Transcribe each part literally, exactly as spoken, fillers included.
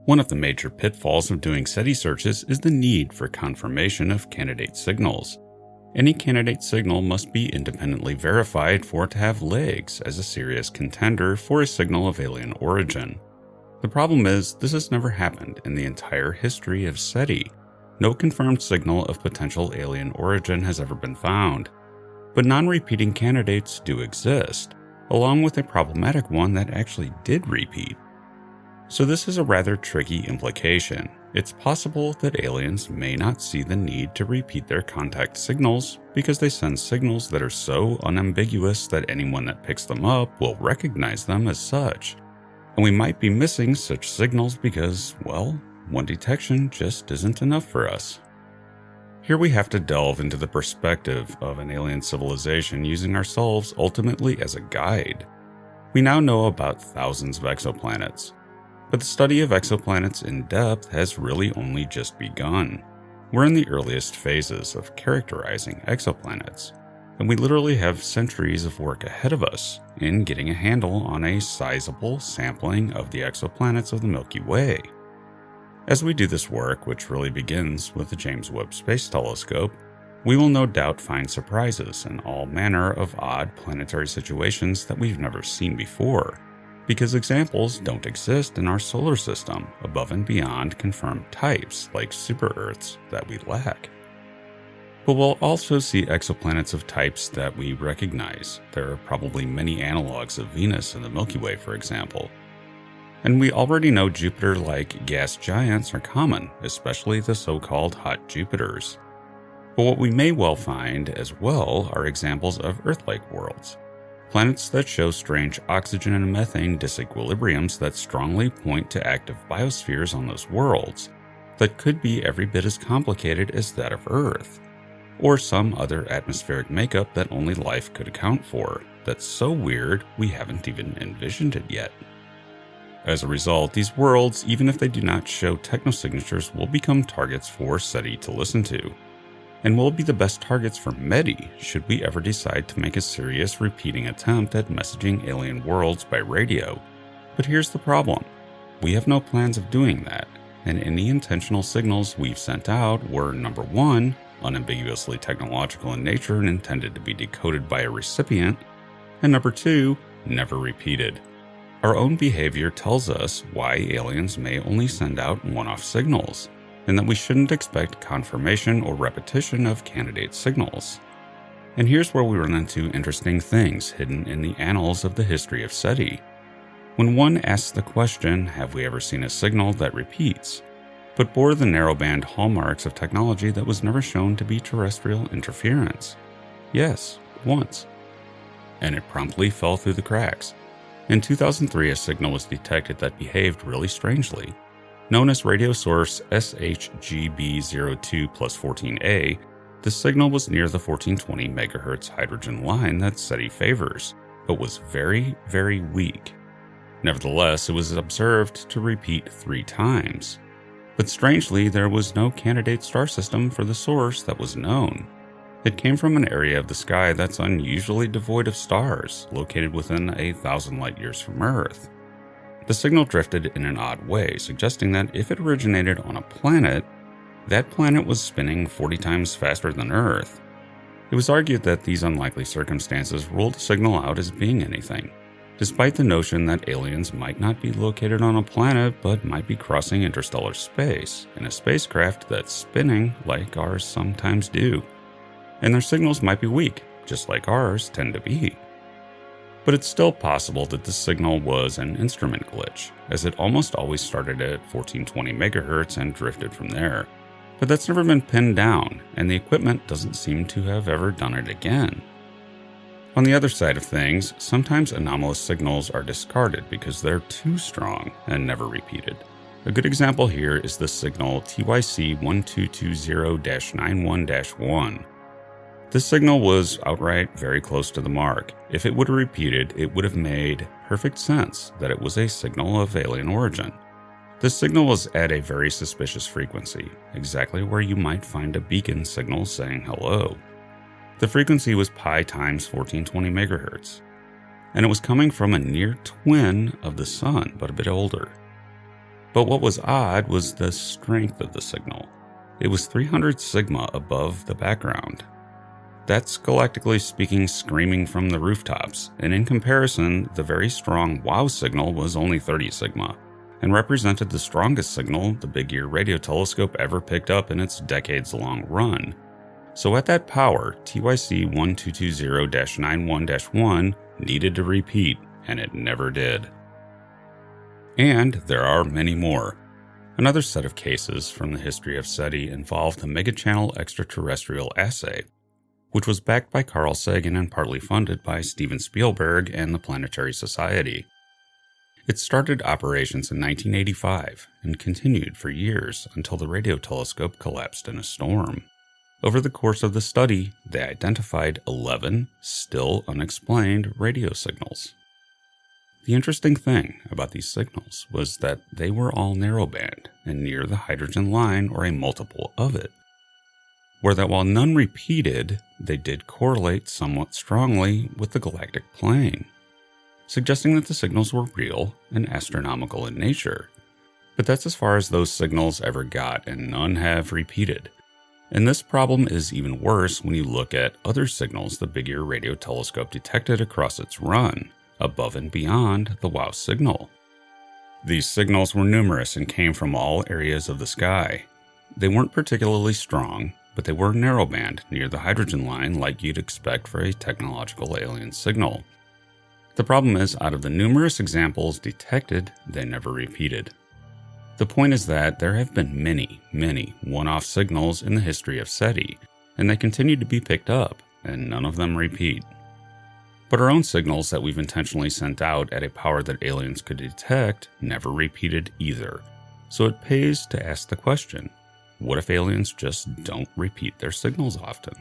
One of the major pitfalls of doing SETI searches is the need for confirmation of candidate signals. Any candidate signal must be independently verified for it to have legs as a serious contender for a signal of alien origin. The problem is, this has never happened in the entire history of SETI. No confirmed signal of potential alien origin has ever been found. But non-repeating candidates do exist, along with a problematic one that actually did repeat. So this is a rather tricky implication. It's possible that aliens may not see the need to repeat their contact signals because they send signals that are so unambiguous that anyone that picks them up will recognize them as such. And we might be missing such signals because, well, one detection just isn't enough for us. Here we have to delve into the perspective of an alien civilization using ourselves ultimately as a guide. We now know about thousands of exoplanets. But the study of exoplanets in depth has really only just begun. We're in the earliest phases of characterizing exoplanets, and we literally have centuries of work ahead of us in getting a handle on a sizable sampling of the exoplanets of the Milky Way. As we do this work, which really begins with the James Webb Space Telescope, we will no doubt find surprises in all manner of odd planetary situations that we've never seen before. Because examples don't exist in our solar system above and beyond confirmed types like super-Earths that we lack. But we'll also see exoplanets of types that we recognize. There are probably many analogs of Venus in the Milky Way, for example. And we already know Jupiter-like gas giants are common, especially the so-called hot Jupiters. But what we may well find as well are examples of Earth-like worlds. Planets that show strange oxygen and methane disequilibriums that strongly point to active biospheres on those worlds that could be every bit as complicated as that of Earth, or some other atmospheric makeup that only life could account for, that's so weird we haven't even envisioned it yet. As a result, these worlds, even if they do not show technosignatures, will become targets for SETI to listen to, and will be the best targets for METI should we ever decide to make a serious repeating attempt at messaging alien worlds by radio. But here's the problem. We have no plans of doing that, and any intentional signals we've sent out were, number one, unambiguously technological in nature and intended to be decoded by a recipient, and number two, never repeated. Our own behavior tells us why aliens may only send out one-off signals, and that we shouldn't expect confirmation or repetition of candidate signals. And here's where we run into interesting things hidden in the annals of the history of SETI. When one asks the question, have we ever seen a signal that repeats, but bore the narrowband hallmarks of technology that was never shown to be terrestrial interference? Yes, once. And it promptly fell through the cracks. In two thousand three, a signal was detected that behaved really strangely. Known as radio source S H G B zero two plus fourteen A, the signal was near the fourteen twenty megahertz hydrogen line that SETI favors, but was very, very weak. Nevertheless, it was observed to repeat three times. But strangely, there was no candidate star system for the source that was known. It came from an area of the sky that's unusually devoid of stars, located within a thousand light years from Earth. The signal drifted in an odd way, suggesting that if it originated on a planet, that planet was spinning forty times faster than Earth. It was argued that these unlikely circumstances ruled the signal out as being anything, despite the notion that aliens might not be located on a planet but might be crossing interstellar space in a spacecraft that's spinning like ours sometimes do. And their signals might be weak, just like ours tend to be. But it's still possible that the signal was an instrument glitch, as it almost always started at fourteen twenty megahertz and drifted from there. But that's never been pinned down, and the equipment doesn't seem to have ever done it again. On the other side of things, sometimes anomalous signals are discarded because they're too strong and never repeated. A good example here is the signal T Y C one two two zero dash nine one dash one. This signal was outright very close to the mark. If it would have repeated, it would have made perfect sense that it was a signal of alien origin. This signal was at a very suspicious frequency, exactly where you might find a beacon signal saying hello. The frequency was pi times fourteen twenty megahertz, and it was coming from a near twin of the sun, but a bit older. But what was odd was the strength of the signal. It was three hundred sigma above the background. That's galactically speaking screaming from the rooftops, and in comparison, the very strong WOW signal was only thirty sigma, and represented the strongest signal the Big Ear radio telescope ever picked up in its decades-long run. So at that power, T Y C one two two zero dash ninety-one dash one needed to repeat, and it never did. And there are many more. Another set of cases from the history of SETI involved the Megachannel Extraterrestrial Assay, which was backed by Carl Sagan and partly funded by Steven Spielberg and the Planetary Society. It started operations in nineteen eighty-five and continued for years until the radio telescope collapsed in a storm. Over the course of the study, they identified eleven still unexplained radio signals. The interesting thing about these signals was that they were all narrowband and near the hydrogen line or a multiple of it, where that while none repeated, they did correlate somewhat strongly with the galactic plane, suggesting that the signals were real and astronomical in nature. But that's as far as those signals ever got, and none have repeated. And this problem is even worse when you look at other signals the Big Ear radio telescope detected across its run, above and beyond the WOW signal. These signals were numerous and came from all areas of the sky. They weren't particularly strong, but they were narrowband near the hydrogen line like you'd expect for a technological alien signal. The problem is, out of the numerous examples detected, they never repeated. The point is that there have been many, many one-off signals in the history of SETI, and they continue to be picked up, and none of them repeat. But our own signals that we've intentionally sent out at a power that aliens could detect never repeated either. So it pays to ask the question, what if aliens just don't repeat their signals often?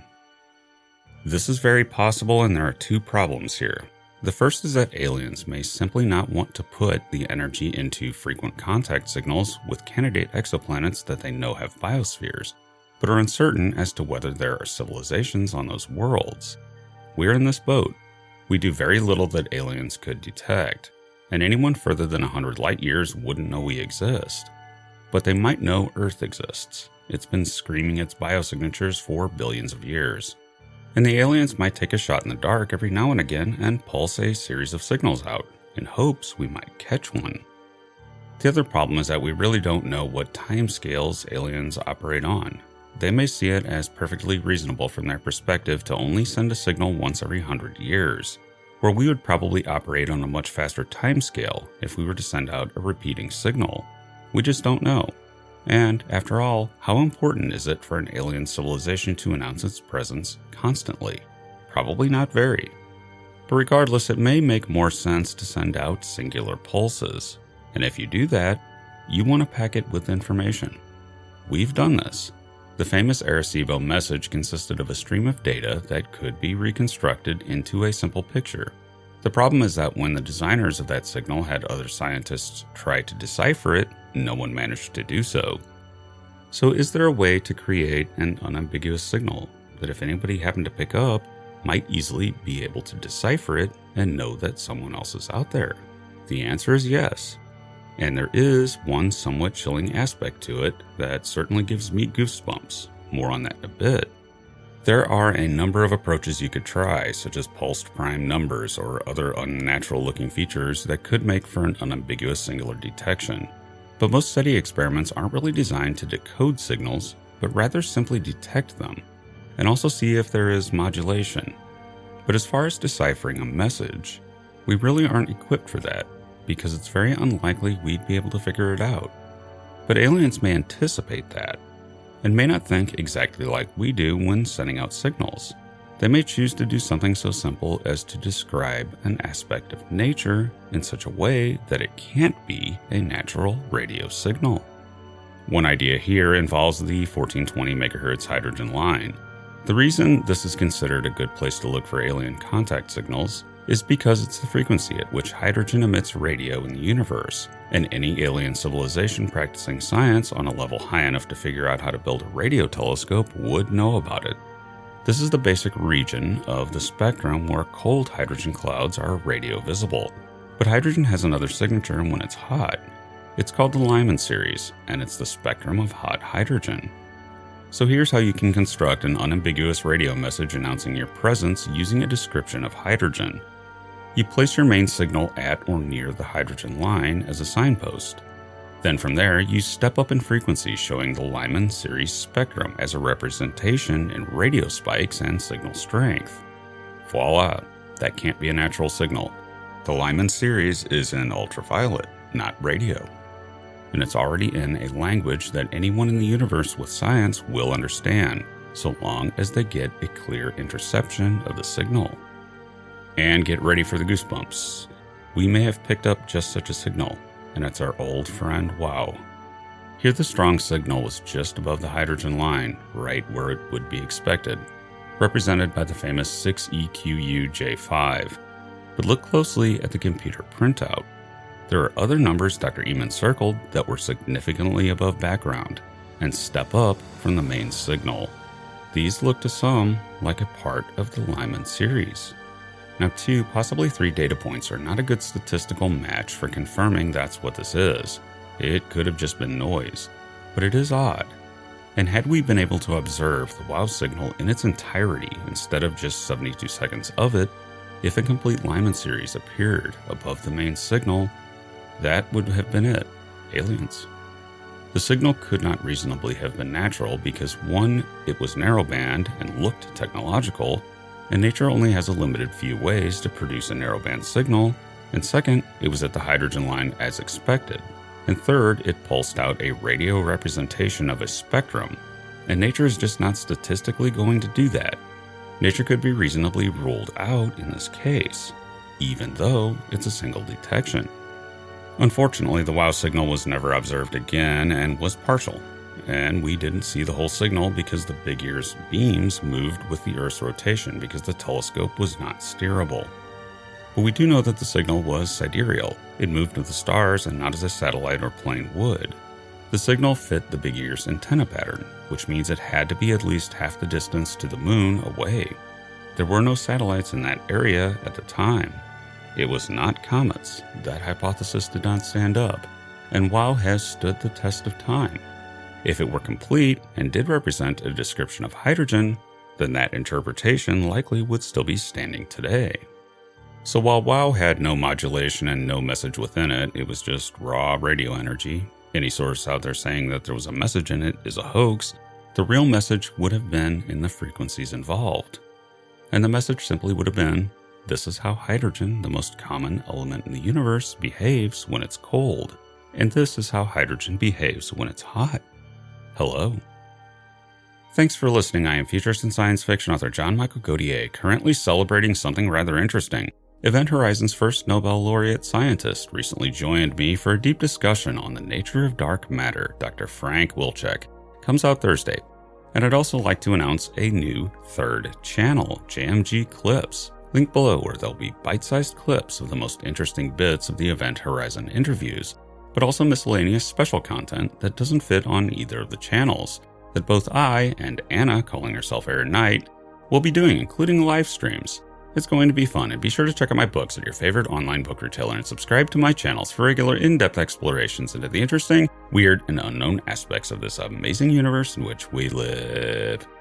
This is very possible, and there are two problems here. The first is that aliens may simply not want to put the energy into frequent contact signals with candidate exoplanets that they know have biospheres, but are uncertain as to whether there are civilizations on those worlds. We're in this boat. We do very little that aliens could detect, and anyone further than one hundred light years wouldn't know we exist. But they might know Earth exists. It's been screaming its biosignatures for billions of years. And the aliens might take a shot in the dark every now and again and pulse a series of signals out, in hopes we might catch one. The other problem is that we really don't know what timescales aliens operate on. They may see it as perfectly reasonable from their perspective to only send a signal once every hundred years, where we would probably operate on a much faster timescale if we were to send out a repeating signal. We just don't know. And, after all, how important is it for an alien civilization to announce its presence constantly? Probably not very. But regardless, it may make more sense to send out singular pulses. And if you do that, you want to pack it with information. We've done this. The famous Arecibo message consisted of a stream of data that could be reconstructed into a simple picture. The problem is that when the designers of that signal had other scientists try to decipher it, no one managed to do so. So is there a way to create an unambiguous signal that if anybody happened to pick up, might easily be able to decipher it and know that someone else is out there? The answer is yes. And there is one somewhat chilling aspect to it that certainly gives me goosebumps. More on that in a bit. There are a number of approaches you could try, such as pulsed prime numbers or other unnatural-looking features that could make for an unambiguous singular detection. But most SETI experiments aren't really designed to decode signals, but rather simply detect them, and also see if there is modulation. But as far as deciphering a message, we really aren't equipped for that, because it's very unlikely we'd be able to figure it out. But aliens may anticipate that, and may not think exactly like we do when sending out signals. They may choose to do something so simple as to describe an aspect of nature in such a way that it can't be a natural radio signal. One idea here involves the fourteen twenty megahertz hydrogen line. The reason this is considered a good place to look for alien contact signals is because it's the frequency at which hydrogen emits radio in the universe, and any alien civilization practicing science on a level high enough to figure out how to build a radio telescope would know about it. This is the basic region of the spectrum where cold hydrogen clouds are radio visible, but hydrogen has another signature when it's hot. It's called the Lyman series, and it's the spectrum of hot hydrogen. So here's how you can construct an unambiguous radio message announcing your presence using a description of hydrogen. You place your main signal at or near the hydrogen line as a signpost. Then from there, you step up in frequency, showing the Lyman series spectrum as a representation in radio spikes and signal strength. Voila! That can't be a natural signal. The Lyman series is in ultraviolet, not radio. And it's already in a language that anyone in the universe with science will understand, so long as they get a clear interception of the signal. And get ready for the goosebumps. We may have picked up just such a signal, and it's our old friend WOW. Here the strong signal was just above the hydrogen line, right where it would be expected, represented by the famous six E Q U J five. But look closely at the computer printout. There are other numbers Doctor Eman circled that were significantly above background and step up from the main signal. These look to some like a part of the Lyman series. Now, two, possibly three data points are not a good statistical match for confirming that's what this is. It could have just been noise, but it is odd. And had we been able to observe the WOW signal in its entirety instead of just seventy-two seconds of it, if a complete Lyman series appeared above the main signal, that would have been it. Aliens. The signal could not reasonably have been natural because, one, it was narrowband and looked technological, and nature only has a limited few ways to produce a narrowband signal, and second, it was at the hydrogen line as expected, and third, it pulsed out a radio representation of a spectrum, and nature is just not statistically going to do that. Nature could be reasonably ruled out in this case, even though it's a single detection. Unfortunately, the WOW signal was never observed again and was partial, and we didn't see the whole signal because the Big Ear's beams moved with the Earth's rotation because the telescope was not steerable. But we do know that the signal was sidereal. It moved with the stars and not as a satellite or plane would. The signal fit the Big Ear's antenna pattern, which means it had to be at least half the distance to the moon away. There were no satellites in that area at the time. It was not comets. That hypothesis did not stand up, and WOW has stood the test of time. If it were complete and did represent a description of hydrogen, then that interpretation likely would still be standing today. So while WOW had no modulation and no message within it, it was just raw radio energy. Any source out there saying that there was a message in it is a hoax. The real message would have been in the frequencies involved. And the message simply would have been, this is how hydrogen, the most common element in the universe, behaves when it's cold. And this is how hydrogen behaves when it's hot. Hello. Thanks for listening. I am futurist and science fiction author John Michael Godier, currently celebrating something rather interesting. Event Horizon's first Nobel laureate scientist recently joined me for a deep discussion on the nature of dark matter. Doctor Frank Wilczek comes out Thursday. And I'd also like to announce a new third channel, J M G Clips. Link below where there'll be bite-sized clips of the most interesting bits of the Event Horizon interviews, but also miscellaneous special content that doesn't fit on either of the channels, that both I and Anna, calling herself Aaron Knight, will be doing, including live streams. It's going to be fun, and be sure to check out my books at your favorite online book retailer and subscribe to my channels for regular in-depth explorations into the interesting, weird, and unknown aspects of this amazing universe in which we live.